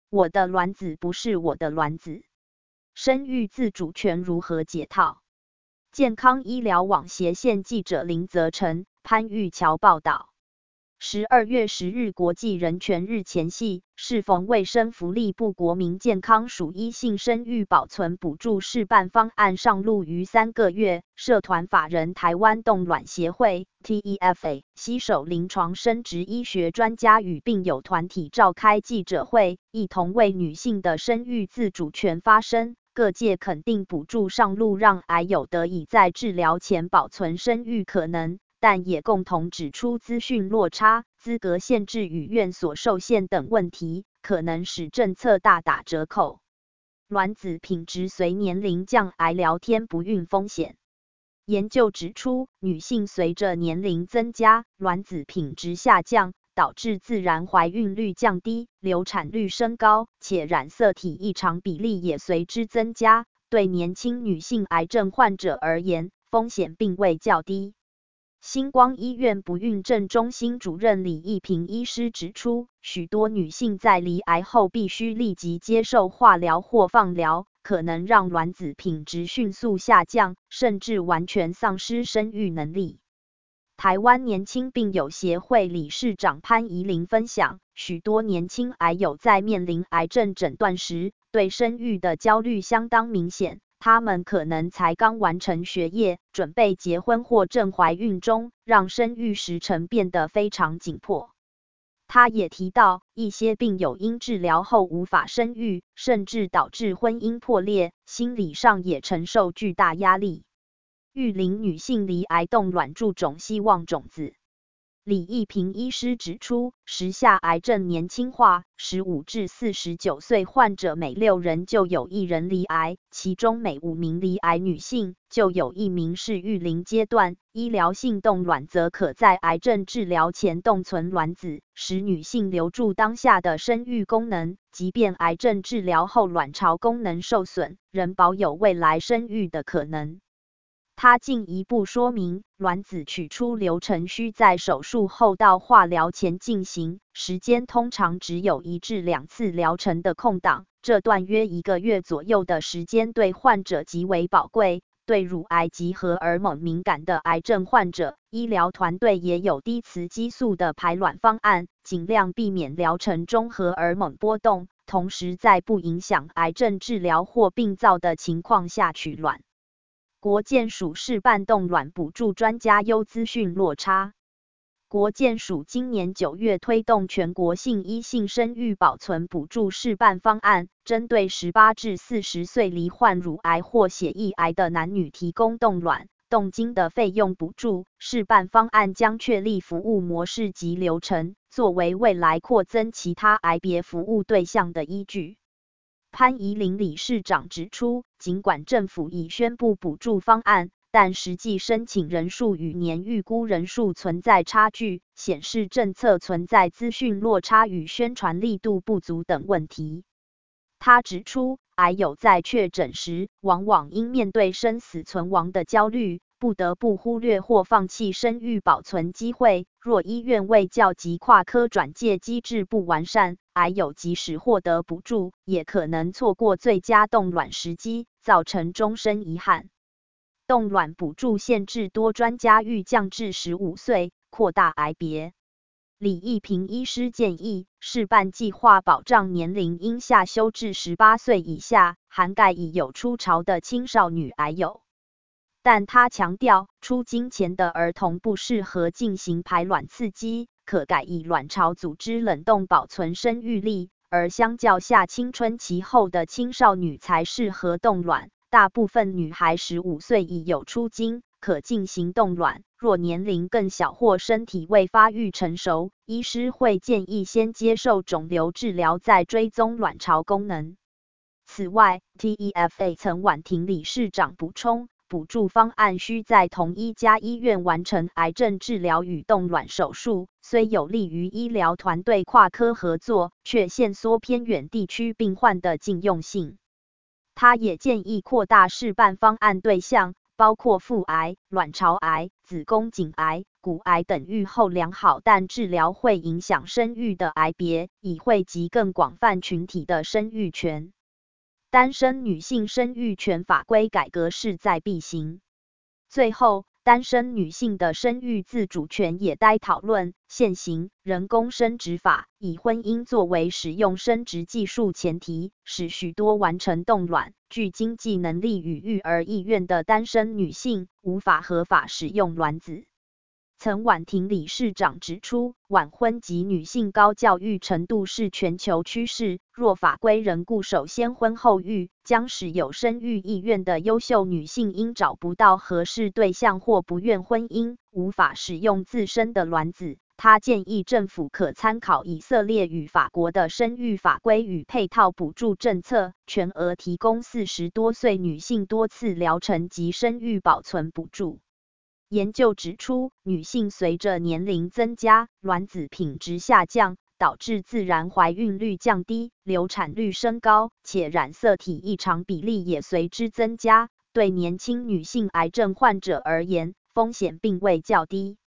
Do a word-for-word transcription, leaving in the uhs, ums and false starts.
我的卵子不是我的卵子，生育自主权如何解套？健康医疗网斜线记者林泽成、潘玉桥报道。十二月十日国际人权日前夕，适逢卫生福利部国民健康署一性生育保存补助试办方案上路逾三个月，社团法人台湾冻卵协会 T E F A 携手临床生殖医学专家与病友团体召开记者会，一同为女性的生育自主权发声。各界肯定补助上路，让癌友得以在治疗前保存生育可能。但也共同指出资讯落差、资格限制与院所受限等问题，可能使政策大打折扣。卵子品质随年龄降，癌聊天不孕风险。研究指出，女性随着年龄增加，卵子品质下降，导致自然怀孕率降低、流产率升高，且染色体异常比例也随之增加。对年轻女性癌症患者而言，风险并未较低。星光医院不孕症中心主任李义平医师指出，许多女性在罹癌后必须立即接受化疗或放疗，可能让卵子品质迅速下降，甚至完全丧失生育能力。台湾年轻病友协会理事长潘怡玲分享，许多年轻癌友在面临癌症诊断时，对生育的焦虑相当明显。他们可能才刚完成学业，准备结婚或正怀孕中，让生育时程变得非常紧迫。他也提到，一些病友因治疗后无法生育，甚至导致婚姻破裂，心理上也承受巨大压力。育龄女性罹癌冻卵注种希望种子。李义平医师指出，时下癌症年轻化，十五至四十九岁患者每六人就有一人罹癌，其中每五名罹癌女性就有一名是育龄阶段。医疗性冻卵则可在癌症治疗前冻存卵子，使女性留住当下的生育功能，即便癌症治疗后卵巢功能受损，仍保有未来生育的可能。他进一步说明，卵子取出流程需在手术后到化疗前进行，时间通常只有一至两次疗程的空档，这段约一个月左右的时间对患者极为宝贵。对乳癌及荷尔蒙敏感的癌症患者，医疗团队也有低雌激素的排卵方案，尽量避免疗程中荷尔蒙波动，同时在不影响癌症治疗或病灶的情况下取卵。国健署试办冻卵补助专家优资讯落差。国健署今年九月推动全国性一性生育保存补助试办方案，针对十八至四十岁罹患乳癌或血液癌的男女提供冻卵、冻精的费用补助。试办方案将确立服务模式及流程，作为未来扩增其他癌别服务对象的依据。潘怡玲理事长指出，尽管政府已宣布补助方案，但实际申请人数与年预估人数存在差距，显示政策存在资讯落差与宣传力度不足等问题。他指出，癌友在确诊时，往往因面对生死存亡的焦虑，不得不忽略或放弃生育保存机会。若医院卫教及跨科转介机制不完善，癌友即使获得补助，也可能错过最佳冻卵时机，造成终身遗憾。冻卵补助限制多专家欲降至十五岁，扩大癌别。李义平医师建议，试办计划保障年龄应下修至十八岁以下，涵盖已有初潮的青少女癌友。但他强调，出经前的儿童不适合进行排卵刺激，可改以卵巢组织冷冻保存生育力，而相较下青春期后的青少女才适合冻卵。大部分女孩十五岁已有出经，可进行冻卵。若年龄更小或身体未发育成熟，医师会建议先接受肿瘤治疗，再追踪卵巢功能。此外 ，T E F A 曾婉婷理事长补充，补助方案需在同一家医院完成癌症治疗与冻卵手术，虽有利于医疗团队跨科合作，却限缩偏远地区病患的近用性。他也建议扩大试办方案对象，包括腹癌、卵巢癌、子宫颈癌、 骨癌等预后良好但治疗会影响生育的癌别，以惠及更广泛群体的生育权。单身女性生育权法规改革势在必行。最后，单身女性的生育自主权也待讨论。现行人工生殖法以婚姻作为使用生殖技术前提，使许多完成冻卵、具经济能力与育儿意愿的单身女性无法合法使用卵子。曾婉婷理事长指出，晚婚及女性高教育程度是全球趋势，若法规仍固守先婚后育，将使有生育意愿的优秀女性因找不到合适对象或不愿婚姻，无法使用自身的卵子。他建议政府可参考以色列与法国的生育法规与配套补助政策，全额提供四十多岁女性多次疗程及生育保存补助。研究指出，女性随着年龄增加，卵子品质下降，导致自然怀孕率降低，流产率升高，且染色体异常比例也随之增加。对年轻女性癌症患者而言，风险并未较低。